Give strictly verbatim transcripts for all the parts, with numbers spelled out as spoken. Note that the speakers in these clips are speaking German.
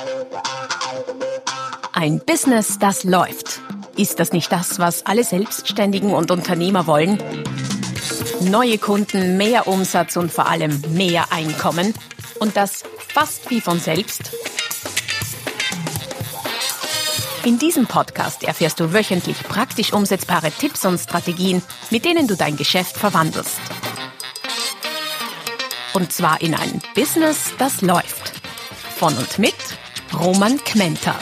Ein Business, das läuft. Ist das nicht das, was alle Selbstständigen und Unternehmer wollen? Neue Kunden, mehr Umsatz und vor allem mehr Einkommen. Und das fast wie von selbst. In diesem Podcast erfährst du wöchentlich praktisch umsetzbare Tipps und Strategien, mit denen du dein Geschäft verwandelst. Und zwar in ein Business, das läuft. Von und mit Roman Kmenter.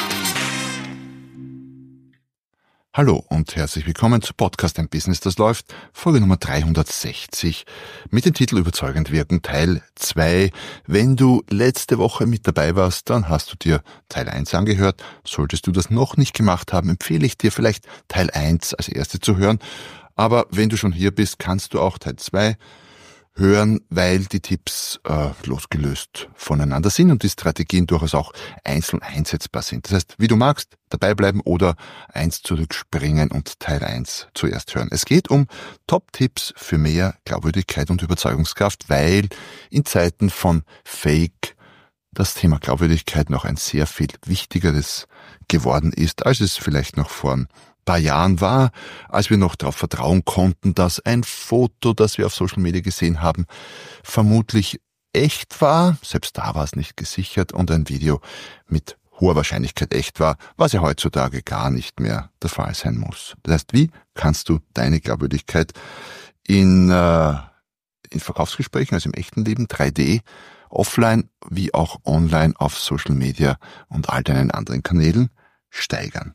Hallo und herzlich willkommen zu Podcast Ein Business, das läuft, Folge Nummer dreihundertsechzig mit dem Titel Überzeugend wirken, Teil zwei. Wenn du letzte Woche mit dabei warst, dann hast du dir Teil eins angehört. Solltest du das noch nicht gemacht haben, empfehle ich dir vielleicht Teil eins als erste zu hören. Aber wenn du schon hier bist, kannst du auch Teil zwei hören, weil die Tipps äh, losgelöst voneinander sind und die Strategien durchaus auch einzeln einsetzbar sind. Das heißt, wie du magst, dabei bleiben oder eins zurückspringen und Teil eins zuerst hören. Es geht um Top-Tipps für mehr Glaubwürdigkeit und Überzeugungskraft, weil in Zeiten von Fake das Thema Glaubwürdigkeit noch ein sehr viel wichtigeres geworden ist, als es vielleicht noch vor ein paar Jahren war, als wir noch darauf vertrauen konnten, dass ein Foto, das wir auf Social Media gesehen haben, vermutlich echt war. Selbst da war es nicht gesichert und ein Video mit hoher Wahrscheinlichkeit echt war, was ja heutzutage gar nicht mehr der Fall sein muss. Das heißt, wie kannst du deine Glaubwürdigkeit in, äh, in Verkaufsgesprächen, also im echten Leben, drei D, offline wie auch online auf Social Media und all deinen anderen Kanälen steigern?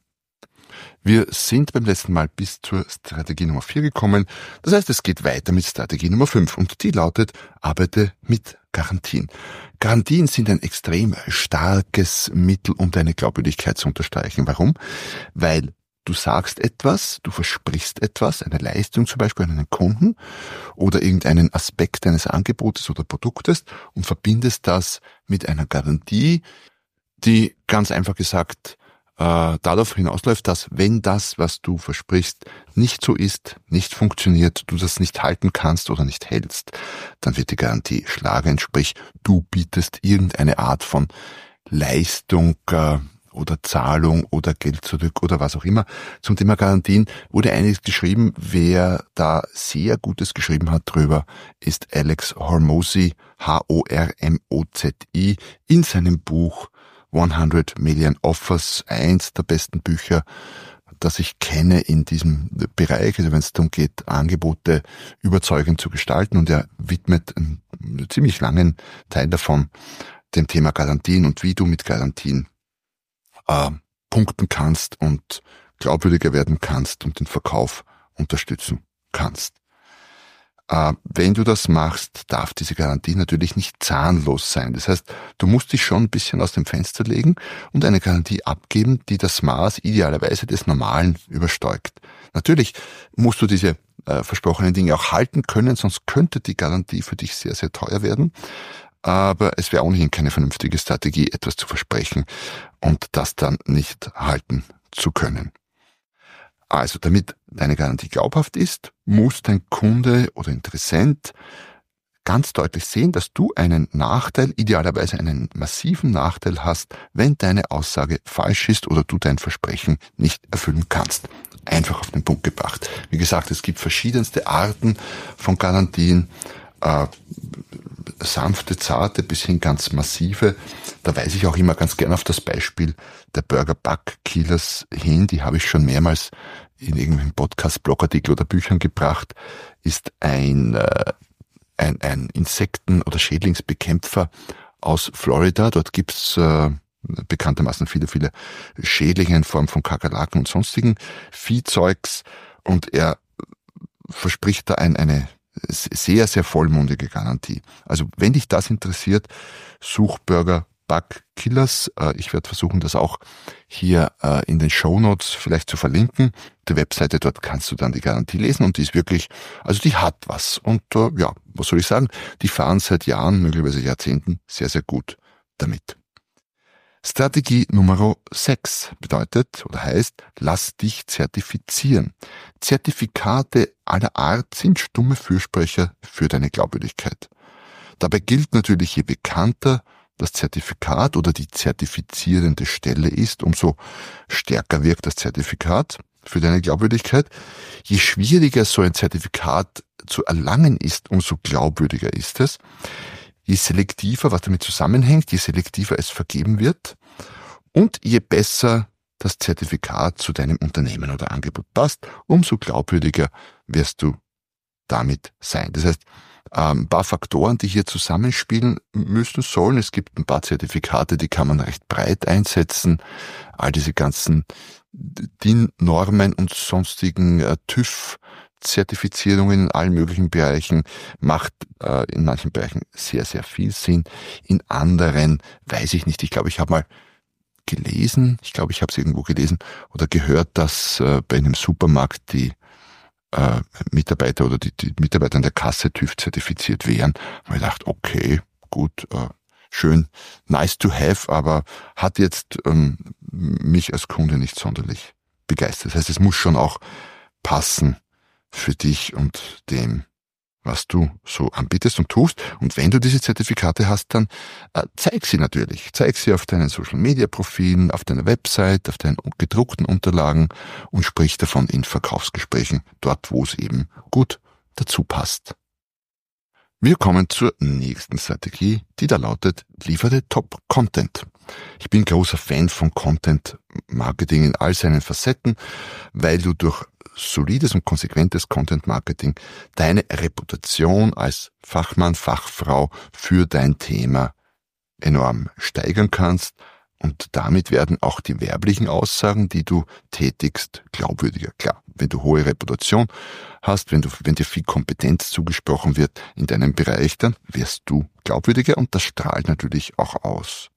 Wir sind beim letzten Mal bis zur Strategie Nummer vier gekommen. Das heißt, es geht weiter mit Strategie Nummer fünf und die lautet, arbeite mit Garantien. Garantien sind ein extrem starkes Mittel, um deine Glaubwürdigkeit zu unterstreichen. Warum? Weil du sagst etwas, du versprichst etwas, eine Leistung zum Beispiel an einen Kunden oder irgendeinen Aspekt deines Angebotes oder Produktes und verbindest das mit einer Garantie, die ganz einfach gesagt darauf hinausläuft, dass wenn das, was du versprichst, nicht so ist, nicht funktioniert, du das nicht halten kannst oder nicht hältst, dann wird die Garantie schlagend, sprich, du bietest irgendeine Art von Leistung äh, oder Zahlung oder Geld zurück oder was auch immer. Zum Thema Garantien wurde einiges geschrieben. Wer da sehr Gutes geschrieben hat drüber, ist Alex Hormozi, H O R M O Z I, in seinem Buch hundert Million Offers, eins der besten Bücher, das ich kenne in diesem Bereich, also wenn es darum geht, Angebote überzeugend zu gestalten, und er widmet einen ziemlich langen Teil davon dem Thema Garantien und wie du mit Garantien äh, punkten kannst und glaubwürdiger werden kannst und den Verkauf unterstützen kannst. Wenn du das machst, darf diese Garantie natürlich nicht zahnlos sein. Das heißt, du musst dich schon ein bisschen aus dem Fenster legen und eine Garantie abgeben, die das Maß idealerweise des Normalen übersteigt. Natürlich musst du diese äh, versprochenen Dinge auch halten können, sonst könnte die Garantie für dich sehr, sehr teuer werden. Aber es wäre ohnehin keine vernünftige Strategie, etwas zu versprechen und das dann nicht halten zu können. Also, damit deine Garantie glaubhaft ist, muss dein Kunde oder Interessent ganz deutlich sehen, dass du einen Nachteil, idealerweise einen massiven Nachteil hast, wenn deine Aussage falsch ist oder du dein Versprechen nicht erfüllen kannst. Einfach auf den Punkt gebracht. Wie gesagt, es gibt verschiedenste Arten von Garantien, äh, sanfte, zarte bis hin ganz massive. Da weise ich auch immer ganz gern auf das Beispiel der Burger Bug Killers hin. Die habe ich schon mehrmals in irgendwelchen Podcast, Blogartikel oder Büchern gebracht. Ist ein, äh, ein, ein Insekten- oder Schädlingsbekämpfer aus Florida. Dort gibt's äh, bekanntermaßen viele, viele Schädlinge in Form von Kakerlaken und sonstigen Viehzeugs. Und er verspricht da ein, eine sehr, sehr vollmundige Garantie. Also wenn dich das interessiert, such Burger Bug Killers. Ich werde versuchen, das auch hier in den Shownotes vielleicht zu verlinken. Die Webseite, dort kannst du dann die Garantie lesen und die ist wirklich, also die hat was. Und ja, was soll ich sagen? Die fahren seit Jahren, möglicherweise Jahrzehnten, sehr, sehr gut damit. Strategie Nummer sechs bedeutet oder heißt, lass dich zertifizieren. Zertifikate aller Art sind stumme Fürsprecher für deine Glaubwürdigkeit. Dabei gilt natürlich, je bekannter das Zertifikat oder die zertifizierende Stelle ist, umso stärker wirkt das Zertifikat für deine Glaubwürdigkeit. Je schwieriger so ein Zertifikat zu erlangen ist, umso glaubwürdiger ist es. Je selektiver, was damit zusammenhängt, je selektiver es vergeben wird und je besser das Zertifikat zu deinem Unternehmen oder Angebot passt, umso glaubwürdiger wirst du damit sein. Das heißt, ein paar Faktoren, die hier zusammenspielen müssen sollen. Es gibt ein paar Zertifikate, die kann man recht breit einsetzen. All diese ganzen D I N-Normen und sonstigen äh, TÜV-Zertifizierungen in allen möglichen Bereichen macht äh, in manchen Bereichen sehr, sehr viel Sinn. In anderen weiß ich nicht. Ich glaube, ich habe mal gelesen, ich glaube, ich habe es irgendwo gelesen oder gehört, dass äh, bei einem Supermarkt die Äh, Mitarbeiter oder die, die Mitarbeiter an der Kasse TÜV zertifiziert wären. Und ich dachte, okay, gut, äh, schön, nice to have, aber hat jetzt ähm, mich als Kunde nicht sonderlich begeistert. Das heißt, es muss schon auch passen für dich und dem, was du so anbietest und tust. Und wenn du diese Zertifikate hast, dann äh, zeig sie natürlich. Zeig sie auf deinen Social-Media-Profilen, auf deiner Website, auf deinen gedruckten Unterlagen und sprich davon in Verkaufsgesprächen, dort wo es eben gut dazu passt. Wir kommen zur nächsten Strategie, die da lautet, liefere Top-Content. Ich bin großer Fan von Content-Marketing in all seinen Facetten, weil du durch solides und konsequentes Content-Marketing deine Reputation als Fachmann, Fachfrau für dein Thema enorm steigern kannst und damit werden auch die werblichen Aussagen, die du tätigst, glaubwürdiger. Klar, wenn du hohe Reputation hast, wenn du, wenn dir viel Kompetenz zugesprochen wird in deinem Bereich, dann wirst du glaubwürdiger und das strahlt natürlich auch aus.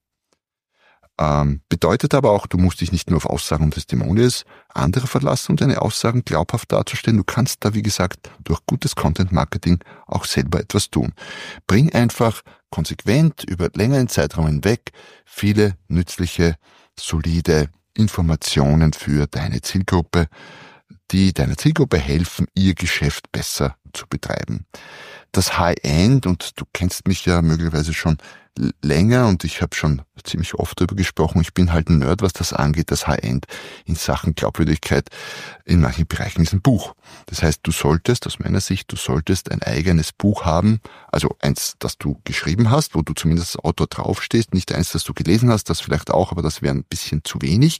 Ähm, bedeutet aber auch, du musst dich nicht nur auf Aussagen und Testimonials anderer verlassen, um deine Aussagen glaubhaft darzustellen. Du kannst da, wie gesagt, durch gutes Content-Marketing auch selber etwas tun. Bring einfach konsequent über längeren Zeitraum hinweg viele nützliche, solide Informationen für deine Zielgruppe, die deiner Zielgruppe helfen, ihr Geschäft besser zu betreiben. Das High-End, und du kennst mich ja möglicherweise schon länger und ich habe schon ziemlich oft darüber gesprochen, ich bin halt ein Nerd, was das angeht, das High-End in Sachen Glaubwürdigkeit in manchen Bereichen ist ein Buch. Das heißt, du solltest, aus meiner Sicht, du solltest ein eigenes Buch haben, also eins, das du geschrieben hast, wo du zumindest als Autor draufstehst, nicht eins, das du gelesen hast, das vielleicht auch, aber das wäre ein bisschen zu wenig.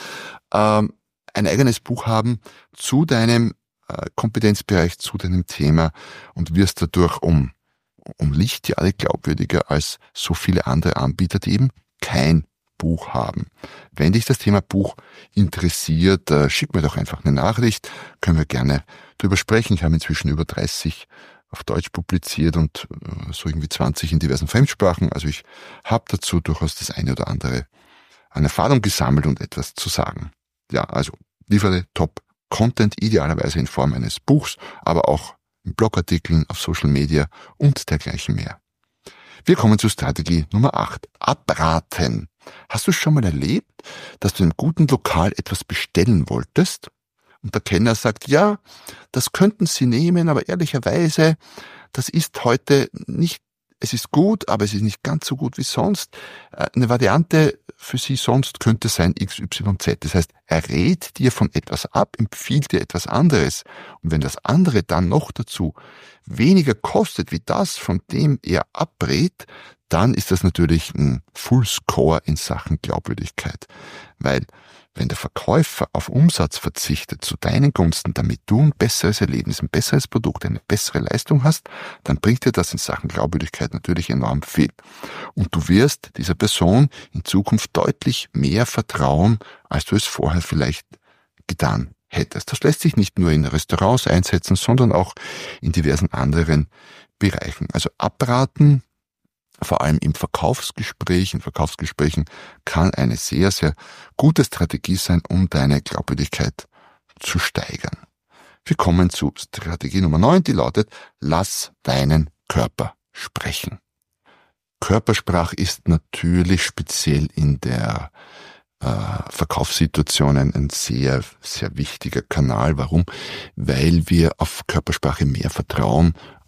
Ähm, ein eigenes Buch haben zu deinem äh, Kompetenzbereich, zu deinem Thema und wirst dadurch um um Lichtjahre glaubwürdiger als so viele andere Anbieter, die eben kein Buch haben. Wenn dich das Thema Buch interessiert, äh, schick mir doch einfach eine Nachricht, können wir gerne drüber sprechen. Ich habe inzwischen über dreißig auf Deutsch publiziert und äh, so irgendwie zwanzig in diversen Fremdsprachen. Also ich habe dazu durchaus das eine oder andere an Erfahrung gesammelt und etwas zu sagen. Ja, also liefere Top-Content, idealerweise in Form eines Buchs, aber auch in Blogartikeln, auf Social Media und dergleichen mehr. Wir kommen zur Strategie Nummer acht. Abraten. Hast du schon mal erlebt, dass du in einem guten Lokal etwas bestellen wolltest und der Kellner sagt, ja, das könnten Sie nehmen, aber ehrlicherweise, das ist heute nicht, es ist gut, aber es ist nicht ganz so gut wie sonst. Eine Variante für Sie sonst könnte sein X Y Z. Das heißt, er rät dir von etwas ab, empfiehlt dir etwas anderes. Und wenn das andere dann noch dazu weniger kostet wie das, von dem er abrät, dann ist das natürlich ein Full Score in Sachen Glaubwürdigkeit. Weil wenn der Verkäufer auf Umsatz verzichtet zu deinen Gunsten, damit du ein besseres Erlebnis, ein besseres Produkt, eine bessere Leistung hast, dann bringt dir das in Sachen Glaubwürdigkeit natürlich enorm viel. Und du wirst dieser Person in Zukunft deutlich mehr vertrauen, als du es vorher vielleicht getan hättest. Das lässt sich nicht nur in Restaurants einsetzen, sondern auch in diversen anderen Bereichen. Also abraten, vor allem im Verkaufsgespräch, in Verkaufsgesprächen kann eine sehr, sehr gute Strategie sein, um deine Glaubwürdigkeit zu steigern. Wir kommen zu Strategie Nummer neun, die lautet, lass deinen Körper sprechen. Körpersprache ist natürlich speziell in der äh, Verkaufssituation ein, ein sehr, sehr wichtiger Kanal. Warum? Weil wir auf Körpersprache mehr vertrauen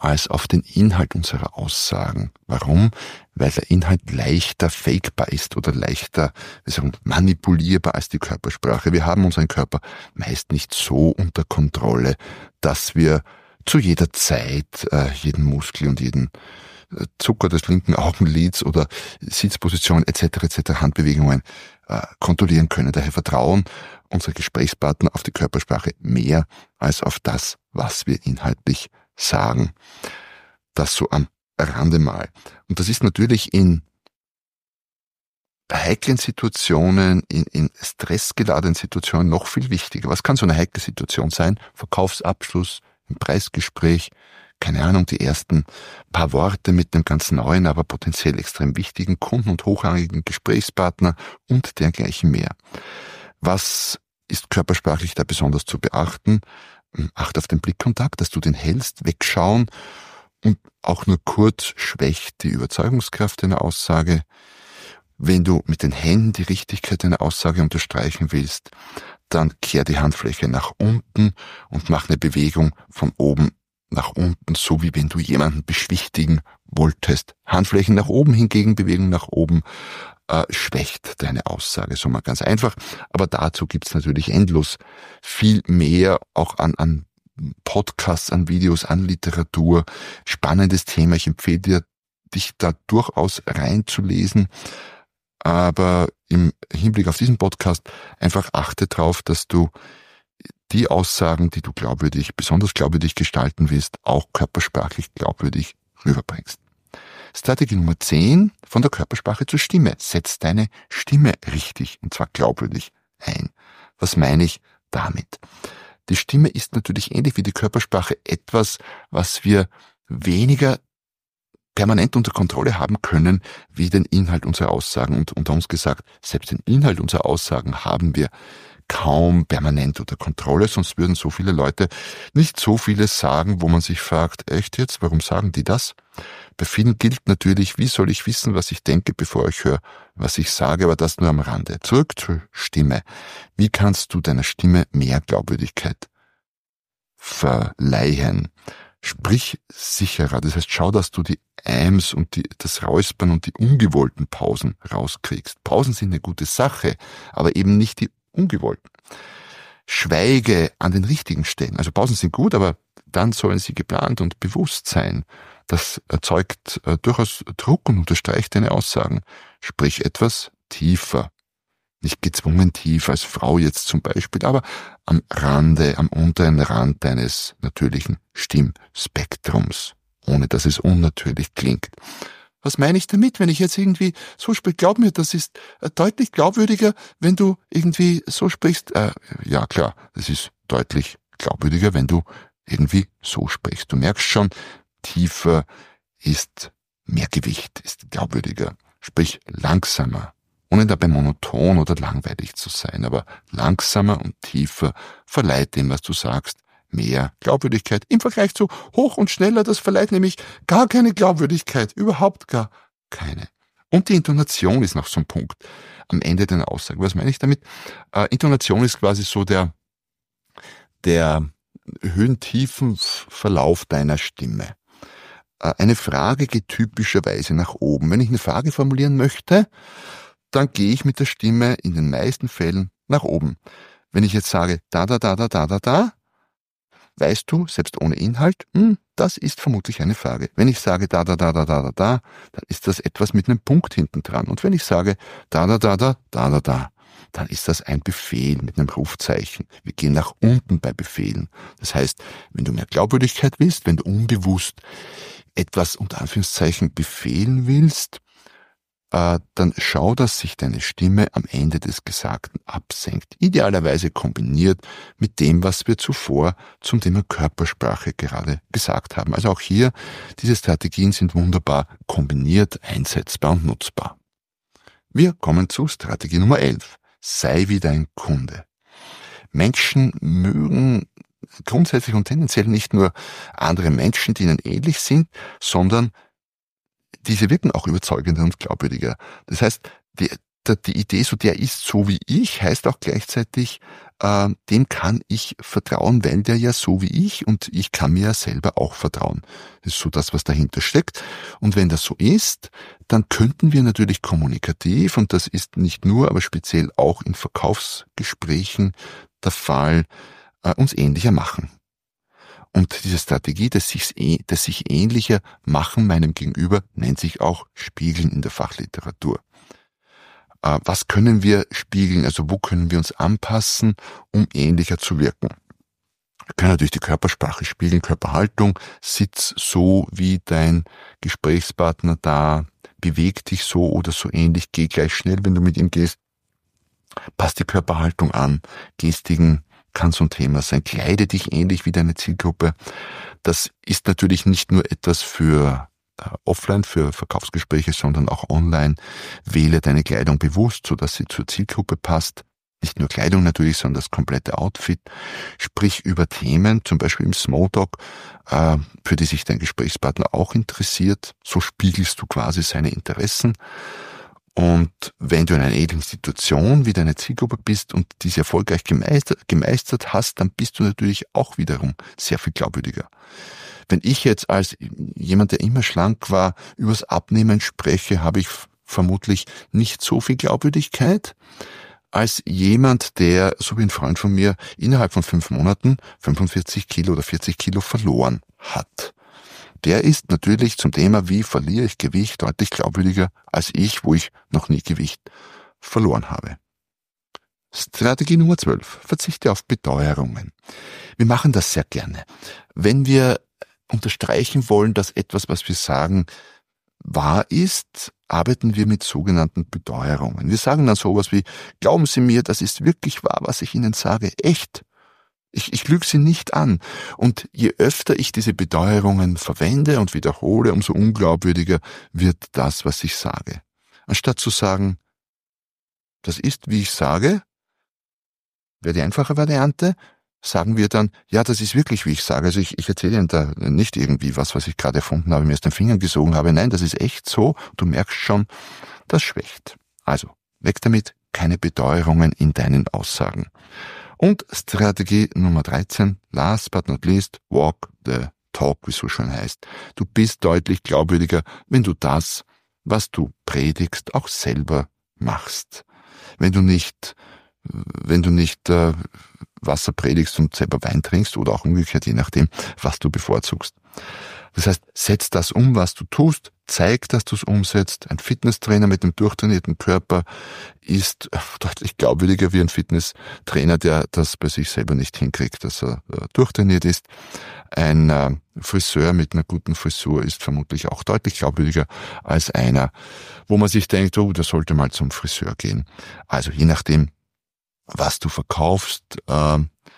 als auf den Inhalt unserer Aussagen. Warum? Weil der Inhalt leichter fakebar ist oder leichter, wie sagen, manipulierbar als die Körpersprache. Wir haben unseren Körper meist nicht so unter Kontrolle, dass wir zu jeder Zeit äh, jeden Muskel und jeden äh, Zucker des linken Augenlids oder Sitzposition et cetera et cetera Handbewegungen äh, kontrollieren können. Daher vertrauen unsere Gesprächspartner auf die Körpersprache mehr als auf das, was wir inhaltlich sagen. Das so am Rande mal. Und das ist natürlich in heiklen Situationen, in, in stressgeladenen Situationen noch viel wichtiger. Was kann so eine heikle Situation sein? Verkaufsabschluss, ein Preisgespräch, keine Ahnung, die ersten paar Worte mit einem ganz neuen, aber potenziell extrem wichtigen Kunden und hochrangigen Gesprächspartner und dergleichen mehr. Was ist körpersprachlich da besonders zu beachten? Acht auf den Blickkontakt, dass du den hältst, wegschauen und auch nur kurz schwächt die Überzeugungskraft einer Aussage. Wenn du mit den Händen die Richtigkeit einer Aussage unterstreichen willst, dann kehr die Handfläche nach unten und mach eine Bewegung von oben nach unten, so wie wenn du jemanden beschwichtigen wolltest. Handflächen nach oben hingegen, Bewegung nach oben, äh, schwächt deine Aussage. So mal ganz einfach. Aber dazu gibt's natürlich endlos viel mehr, auch an, an Podcasts, an Videos, an Literatur. Spannendes Thema. Ich empfehle dir, dich da durchaus reinzulesen. Aber im Hinblick auf diesen Podcast einfach achte darauf, dass du die Aussagen, die du glaubwürdig, besonders glaubwürdig gestalten willst, auch körpersprachlich glaubwürdig rüberbringst. Strategie Nummer zehn, von der Körpersprache zur Stimme. Setz deine Stimme richtig, und zwar glaubwürdig ein. Was meine ich damit? Die Stimme ist natürlich ähnlich wie die Körpersprache etwas, was wir weniger permanent unter Kontrolle haben können, wie den Inhalt unserer Aussagen. Und unter uns gesagt, selbst den Inhalt unserer Aussagen haben wir kaum permanent unter Kontrolle, sonst würden so viele Leute nicht so vieles sagen, wo man sich fragt, echt jetzt, warum sagen die das? Bei vielen gilt natürlich, wie soll ich wissen, was ich denke, bevor ich höre, was ich sage, aber das nur am Rande. Zurück zur Stimme. Wie kannst du deiner Stimme mehr Glaubwürdigkeit verleihen? Sprich sicherer, das heißt, schau, dass du die Eims und die, das Räuspern und die ungewollten Pausen rauskriegst. Pausen sind eine gute Sache, aber eben nicht die ungewollten. Schweige an den richtigen Stellen. Also Pausen sind gut, aber dann sollen sie geplant und bewusst sein. Das erzeugt äh, durchaus Druck und unterstreicht deine Aussagen. Sprich etwas tiefer. Nicht gezwungen tief als Frau jetzt zum Beispiel, aber am Rande, am unteren Rand deines natürlichen Stimmspektrums, ohne dass es unnatürlich klingt. Was meine ich damit, wenn ich jetzt irgendwie so spreche? Glaub mir, das ist deutlich glaubwürdiger, wenn du irgendwie so sprichst. Äh, ja klar, das ist deutlich glaubwürdiger, wenn du irgendwie so sprichst. Du merkst schon, tiefer ist mehr Gewicht, ist glaubwürdiger. Sprich langsamer, ohne dabei monoton oder langweilig zu sein, aber langsamer und tiefer verleiht dem, was du sagst, mehr Glaubwürdigkeit. Im Vergleich zu hoch und schneller, das verleiht nämlich gar keine Glaubwürdigkeit, überhaupt gar keine. Und die Intonation ist noch so ein Punkt am Ende deiner Aussage. Was meine ich damit? Äh, Intonation ist quasi so der, der Höhen-Tiefen-Verlauf deiner Stimme. Äh, eine Frage geht typischerweise nach oben. Wenn ich eine Frage formulieren möchte, dann gehe ich mit der Stimme in den meisten Fällen nach oben. Wenn ich jetzt sage, da, da, da, da, da, da, da, weißt du, selbst ohne Inhalt, hm, das ist vermutlich eine Frage. Wenn ich sage, da, da, da, da, da, da, da, dann ist das etwas mit einem Punkt hinten dran. Und wenn ich sage, da, da, da, da, da, da, da, dann ist das ein Befehl mit einem Rufzeichen. Wir gehen nach unten bei Befehlen. Das heißt, wenn du mehr Glaubwürdigkeit willst, wenn du unbewusst etwas unter Anführungszeichen befehlen willst, dann schau, dass sich deine Stimme am Ende des Gesagten absenkt. Idealerweise kombiniert mit dem, was wir zuvor zum Thema Körpersprache gerade gesagt haben. Also auch hier, diese Strategien sind wunderbar kombiniert, einsetzbar und nutzbar. Wir kommen zu Strategie Nummer elf. Sei wie dein Kunde. Menschen mögen grundsätzlich und tendenziell nicht nur andere Menschen, die ihnen ähnlich sind, sondern diese wirken auch überzeugender und glaubwürdiger. Das heißt, die, die Idee so, der ist so wie ich, heißt auch gleichzeitig, äh, dem kann ich vertrauen, weil der ja so wie ich und ich kann mir ja selber auch vertrauen. Das ist so das, was dahinter steckt. Und wenn das so ist, dann könnten wir natürlich kommunikativ, und das ist nicht nur, aber speziell auch in Verkaufsgesprächen der Fall, äh, uns ähnlicher machen. Und diese Strategie des sich, des sich ähnlicher machen meinem Gegenüber nennt sich auch Spiegeln in der Fachliteratur. Was können wir spiegeln, also wo können wir uns anpassen, um ähnlicher zu wirken? Wir können natürlich die Körpersprache spiegeln, Körperhaltung, sitz so wie dein Gesprächspartner da, beweg dich so oder so ähnlich, geh gleich schnell, wenn du mit ihm gehst, pass die Körperhaltung an, Gestiken kann so ein Thema sein, kleide dich ähnlich wie deine Zielgruppe. Das ist natürlich nicht nur etwas für offline für Verkaufsgespräche, sondern auch online. Wähle deine Kleidung bewusst, sodass sie zur Zielgruppe passt. Nicht nur Kleidung natürlich, sondern das komplette Outfit. Sprich über Themen, zum Beispiel im Smalltalk, für die sich dein Gesprächspartner auch interessiert. So spiegelst du quasi seine Interessen. Und wenn du in einer ähnlichen Situation wie deine Zielgruppe bist und diese erfolgreich gemeistert, gemeistert hast, dann bist du natürlich auch wiederum sehr viel glaubwürdiger. Wenn ich jetzt als jemand, der immer schlank war, übers Abnehmen spreche, habe ich vermutlich nicht so viel Glaubwürdigkeit, als jemand, der, so wie ein Freund von mir, innerhalb von fünf Monaten fünfundvierzig Kilo oder vierzig Kilo verloren hat. Der ist natürlich zum Thema, wie verliere ich Gewicht, deutlich glaubwürdiger als ich, wo ich noch nie Gewicht verloren habe. Strategie Nummer zwölf. Verzichte auf Beteuerungen. Wir machen das sehr gerne. Wenn wir unterstreichen wollen, dass etwas, was wir sagen, wahr ist, arbeiten wir mit sogenannten Beteuerungen. Wir sagen dann sowas wie, glauben Sie mir, das ist wirklich wahr, was ich Ihnen sage, echt. Ich, ich lüge Sie nicht an. Und je öfter ich diese Beteuerungen verwende und wiederhole, umso unglaubwürdiger wird das, was ich sage. Anstatt zu sagen, das ist, wie ich sage, wäre die einfache Variante, sagen wir dann, ja, das ist wirklich, wie ich sage. Also ich, ich erzähle Ihnen da nicht irgendwie was, was ich gerade erfunden habe, mir aus den Fingern gesogen habe. Nein, das ist echt so. Du merkst schon, das schwächt. Also, weg damit, keine Beteuerungen in deinen Aussagen. Und Strategie Nummer dreizehn, last but not least, walk the talk, wie es so schön heißt. Du bist deutlich glaubwürdiger, wenn du das, was du predigst, auch selber machst. Wenn du nicht, wenn du nicht äh, Wasser predigst und selber Wein trinkst oder auch umgekehrt, je nachdem, was du bevorzugst. Das heißt, setz das um, was du tust, zeig, dass du es umsetzt. Ein Fitnesstrainer mit einem durchtrainierten Körper ist deutlich glaubwürdiger wie ein Fitnesstrainer, der das bei sich selber nicht hinkriegt, dass er äh, durchtrainiert ist. Ein äh, Friseur mit einer guten Frisur ist vermutlich auch deutlich glaubwürdiger als einer, wo man sich denkt, oh, der sollte mal zum Friseur gehen. Also je nachdem, was du verkaufst, äh,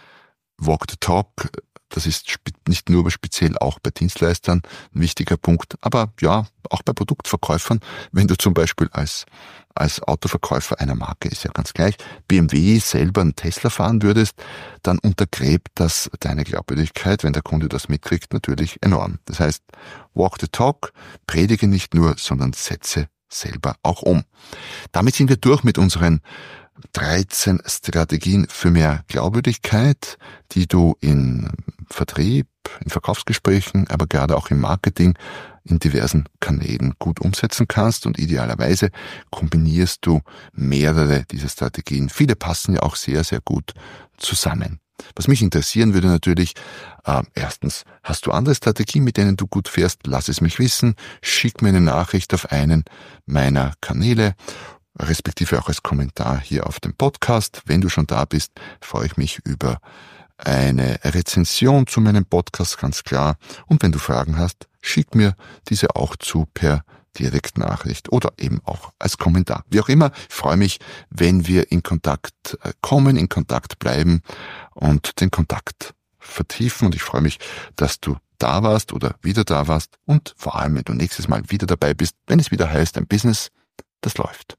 walk the talk, das ist nicht nur, aber speziell auch bei Dienstleistern ein wichtiger Punkt, aber ja, auch bei Produktverkäufern, wenn du zum Beispiel als, als Autoverkäufer einer Marke, ist ja ganz gleich, B M W selber einen Tesla fahren würdest, dann untergräbt das deine Glaubwürdigkeit, wenn der Kunde das mitkriegt, natürlich enorm. Das heißt, walk the talk, predige nicht nur, sondern setze selber auch um. Damit sind wir durch mit unseren dreizehn Strategien für mehr Glaubwürdigkeit, die du in Vertrieb, in Verkaufsgesprächen, aber gerade auch im Marketing in diversen Kanälen gut umsetzen kannst, und idealerweise kombinierst du mehrere dieser Strategien. Viele passen ja auch sehr, sehr gut zusammen. Was mich interessieren würde natürlich, äh, erstens, hast du andere Strategien, mit denen du gut fährst? Lass es mich wissen. Schick mir eine Nachricht auf einen meiner Kanäle, respektive auch als Kommentar hier auf dem Podcast. Wenn du schon da bist, freue ich mich über eine Rezension zu meinem Podcast, ganz klar. Und wenn du Fragen hast, schick mir diese auch zu per Direktnachricht oder eben auch als Kommentar. Wie auch immer, ich freue mich, wenn wir in Kontakt kommen, in Kontakt bleiben und den Kontakt vertiefen. Und ich freue mich, dass du da warst oder wieder da warst und vor allem, wenn du nächstes Mal wieder dabei bist, wenn es wieder heißt, ein Business, das läuft.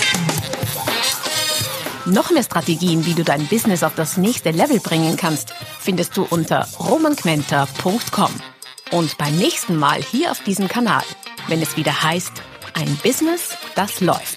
Noch mehr Strategien, wie du dein Business auf das nächste Level bringen kannst, findest du unter roman quenter punkt com. Und beim nächsten Mal hier auf diesem Kanal, wenn es wieder heißt, ein Business, das läuft.